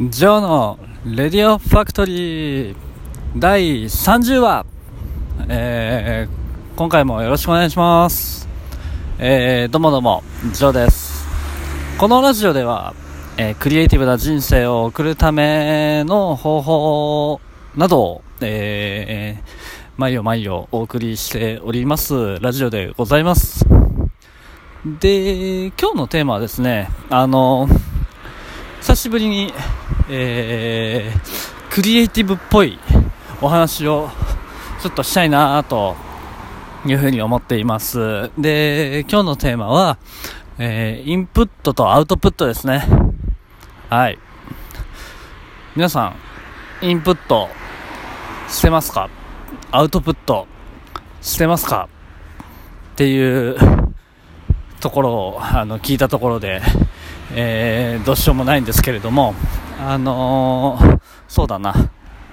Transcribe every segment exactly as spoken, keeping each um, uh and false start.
ジョーのレディオファクトリーだいさんじゅうわ、えー、今回もよろしくお願いします。えー、どうもどうもジョーです。このラジオでは、えー、クリエイティブな人生を送るための方法などを、えー、毎夜毎夜お送りしておりますラジオでございます。で、今日のテーマはですね、あの久しぶりに、えー、クリエイティブっぽいお話をちょっとしたいなというふうに思っています。で、今日のテーマは、えー、インプットとアウトプットですね。はい。皆さん、インプットしてますか？アウトプットしてますか？っていうところをあの聞いたところで、えー、どうしようもないんですけれども、あのー、そうだな。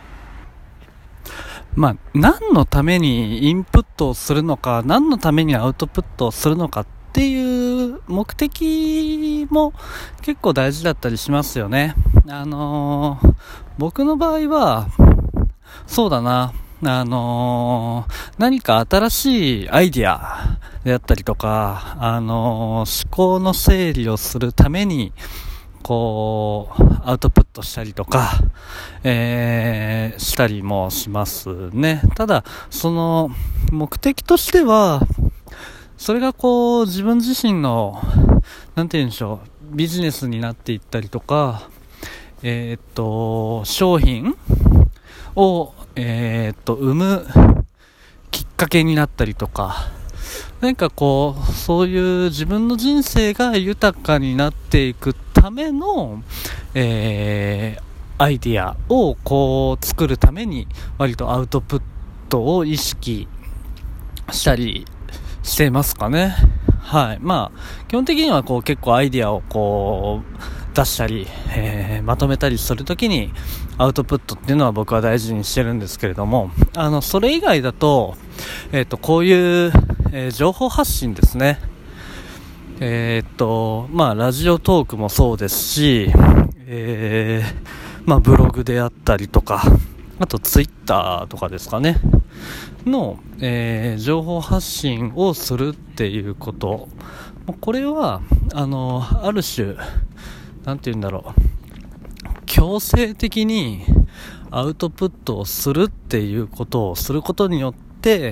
まあ、何のためにインプットをするのか、何のためにアウトプットをするのかっていう目的も結構大事だったりしますよね。あのー、僕の場合は、そうだな。あのー、何か新しいアイディアであったりとか、あのー、思考の整理をするためにこうアウトプットしたりとか、えー、したりもしますね。ただその目的としては、それがこう自分自身のなんて言うんでしょう、ビジネスになっていったりとか、えー、っと商品をえー、っと生むきっかけになったりとか、何かこうそういう自分の人生が豊かになっていくための、えー、アイディアをこう作るために割とアウトプットを意識したりしていますかね。はい。まあ基本的にはこう結構アイディアをこう出したり、えー、まとめたりするときにアウトプットっていうのは僕は大事にしてるんですけれども、あのそれ以外だと、えー、とこういう、えー、情報発信ですね。えー、とまあラジオトークもそうですし、えー、まあブログであったりとか、あとツイッターとかですかねの、えー、情報発信をするっていうこと、これはあのある種なんて言うんだろう、強制的にアウトプットをするっていうことをすることによって、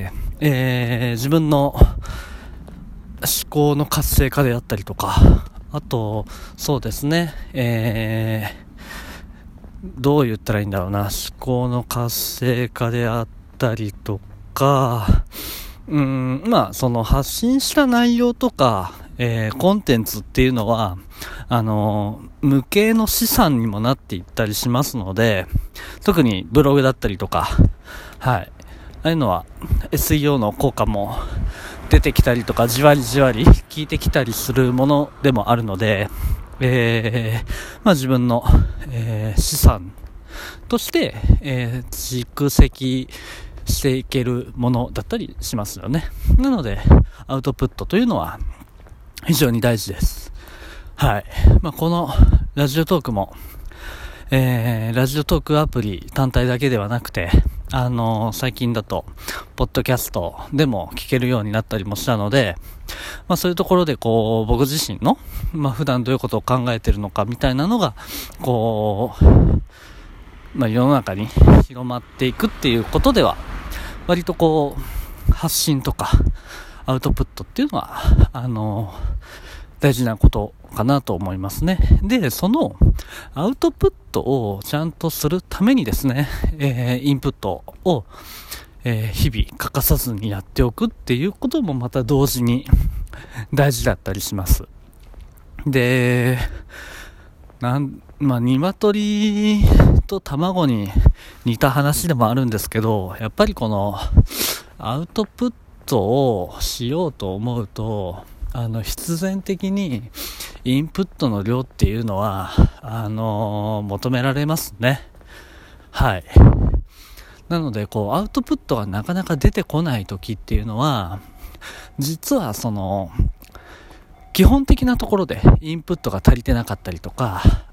えー、自分の思考の活性化であったりとか、あとそうですね、えー、どう言ったらいいんだろうな、思考の活性化であったりとか、うーんまあその発信した内容とか、えー、コンテンツっていうのはあのー、無形の資産にもなっていったりしますので、特にブログだったりとか、はい、ああいうのは エスイーオー の効果も出てきたりとか、じわりじわり効いてきたりするものでもあるので、えーまあ、自分の、えー、資産として、えー、蓄積していけるものだったりしますよね。なのでアウトプットというのは非常に大事です。はい。まあ、このラジオトークも、えー、ラジオトークアプリ単体だけではなくて、あのー、最近だとポッドキャストでも聞けるようになったりもしたので、まあ、そういうところでこう僕自身の、まあ、普段どういうことを考えているのかみたいなのがこう、まあ、世の中に広まっていくっていうことでは、割とこう発信とかアウトプットっていうのはあの大事なことかなと思いますね。で、そのアウトプットをちゃんとするためにですね、えー、インプットを、えー、日々欠かさずにやっておくっていうこともまた同時に大事だったりします。で、なんまあ鶏と卵に似た話でもあるんですけど、やっぱりこのアウトプットをしようと思うと、あの必然的にインプットの量っていうのはあのー、求められますね。はい。なのでこうアウトプットがなかなか出てこない時っていうのは、実はその基本的なところでインプットが足りてなかったりとか、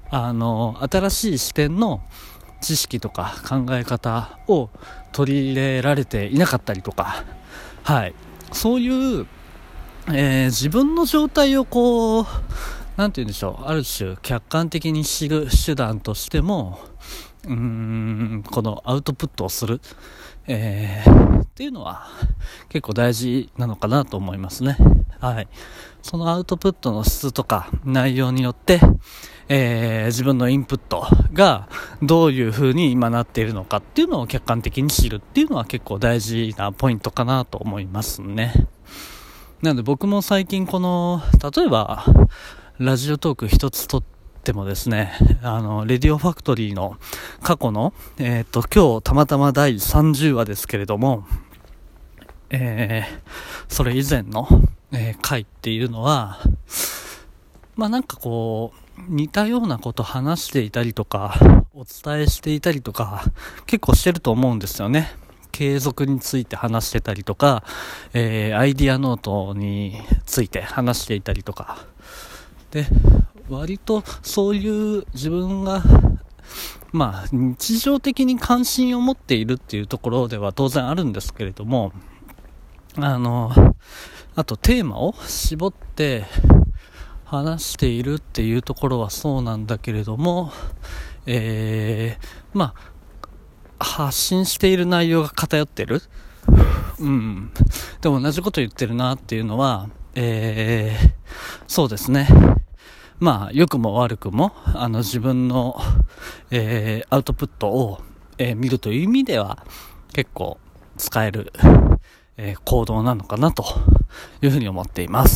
あの、新しい視点の知識とか考え方を取り入れられていなかったりとか、はい、そういう、えー、自分の状態をこう、なんて言うんでしょう、ある種客観的に知る手段としても、うーん、このアウトプットをする、えー、っていうのは結構大事なのかなと思いますね。はい。そのアウトプットの質とか内容によって、えー、自分のインプットがどういう風に今なっているのかっていうのを客観的に知るっていうのは結構大事なポイントかなと思いますね。なので僕も最近この、例えばラジオトーク一つとってもですね、あのレディオファクトリーの過去の、えっと今日たまたまだいさんじゅうわですけれども、えー、それ以前の、えー、回っていうのは、まあなんかこう似たようなこと話していたりとかお伝えしていたりとか結構してると思うんですよね。継続について話してたりとか、えー、アイディアノートについて話していたりとかで、割とそういう自分がまあ日常的に関心を持っているっていうところでは当然あるんですけれども、あのあとテーマを絞って話しているっていうところはそうなんだけれども、えー、まあ発信している内容が偏ってる、うん、でも同じこと言ってるなっていうのは、えー、そうですね。まあ良くも悪くもあの自分の、えー、アウトプットを、えー、見るという意味では結構使える、えー、行動なのかなというふうに思っています。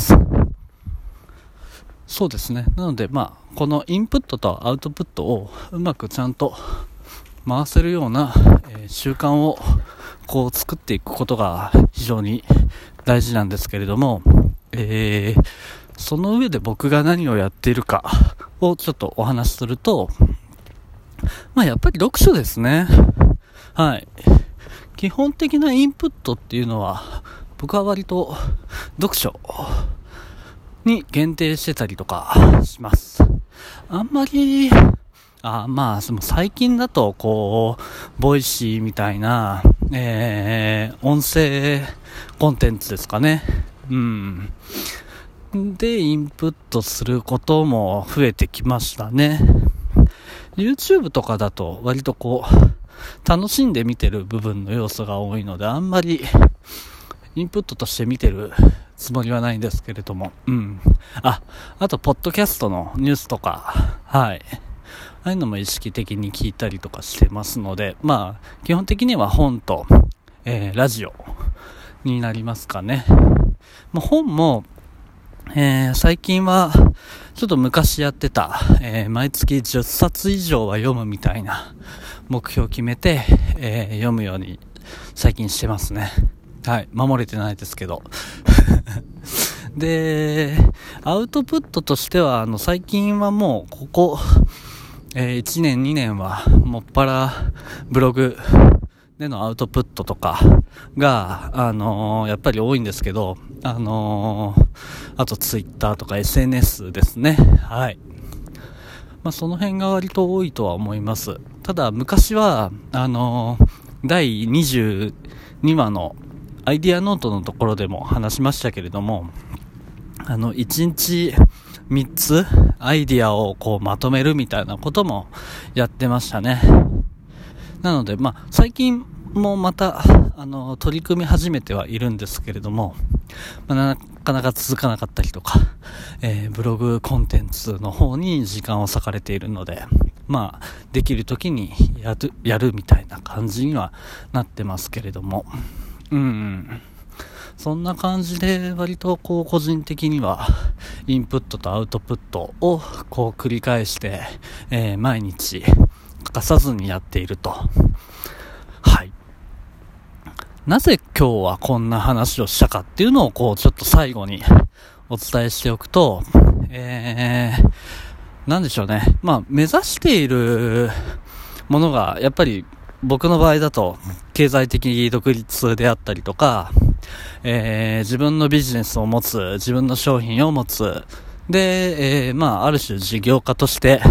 そうですね。なのでまあこのインプットとアウトプットをうまくちゃんと回せるような、えー、習慣をこう作っていくことが非常に大事なんですけれども、えー、その上で僕が何をやっているかをちょっとお話しすると、まあやっぱり読書ですね。はい。基本的なインプットっていうのは僕は割と読書に限定してたりとかします。あんまりあまあでも最近だとこうボイシーみたいな、えー、音声コンテンツですかね、うんでインプットすることも増えてきましたね。 YouTube とかだと割とこう楽しんで見てる部分の要素が多いので、あんまりインプットとして見てるつもりはないんですけれども、うんああとポッドキャストのニュースとか、はいああいうのも意識的に聞いたりとかしてますので、まあ基本的には本と、えー、ラジオになりますかね。まあ、本も、えー、最近はちょっと昔やってた、えー、毎月じゅっさつ以上は読むみたいな目標を決めて、えー、読むように最近してますね。はい守れてないですけどでアウトプットとしてはあの最近はもうここえー、いちねんにねんはもっぱらブログでのアウトプットとかが、あのー、やっぱり多いんですけど、あのー、あとツイッターとか エスエヌエス ですね。はい。まあ、その辺が割と多いとは思います。ただ昔はあのー、だいにじゅうにわのアイディアノートのところでも話しましたけれども、あのいちにちみっつアイディアをこうまとめるみたいなこともやってましたね。なのでまあ最近もまたあの取り組み始めてはいるんですけれども、まあ、なかなか続かなかったりとか、えー、ブログコンテンツの方に時間を割かれているので、まあできる時にやる、やるみたいな感じにはなってますけれども、うんそんな感じで割とこう個人的にはインプットとアウトプットをこう繰り返して、えー、毎日欠かさずにやっていると。はい。なぜ今日はこんな話をしたかっていうのをこうちょっと最後にお伝えしておくと、えー、なんでしょうね。まあ目指しているものがやっぱり僕の場合だと経済的独立であったりとか、えー、自分のビジネスを持つ、自分の商品を持つ、で、えー、まあある種事業家として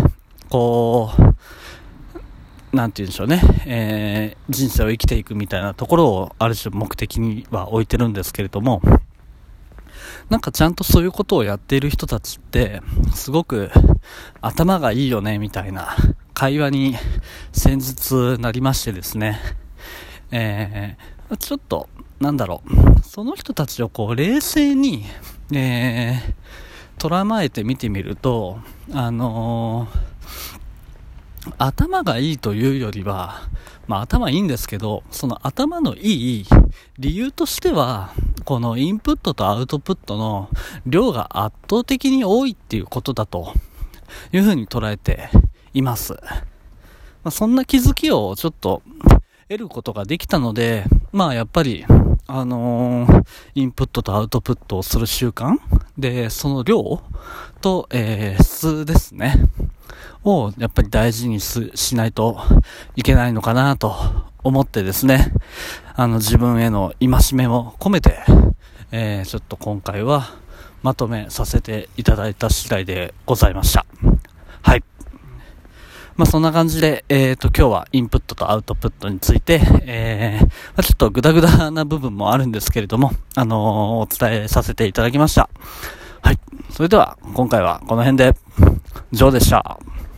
こう、なんて言うんでしょうね、えー、人生を生きていくみたいなところをある種目的には置いてるんですけれども、なんかちゃんとそういうことをやっている人たちってすごく頭がいいよねみたいな会話に先日なりましてですね、えー、ちょっとなんだろう、その人たちをこう冷静に、えー、捉まえて見てみると、あのー、頭がいいというよりは、まあ頭いいんですけど、その頭のいい理由としては、このインプットとアウトプットの量が圧倒的に多いっていうことだというふうに捉えています。まあ、そんな気づきをちょっと得ることができたので、まあやっぱりあのー、インプットとアウトプットをする習慣で、その量と、えー、質ですねをやっぱり大事に し, しないといけないのかなと思ってですね、あの自分への戒めも込めて、えー、ちょっと今回はまとめさせていただいた次第でございました。はい。まあそんな感じで、えーと今日はインプットとアウトプットについて、えーまあ、ちょっとグダグダな部分もあるんですけれども、あのー、お伝えさせていただきました。はい。それでは今回はこの辺で、ジョーでした。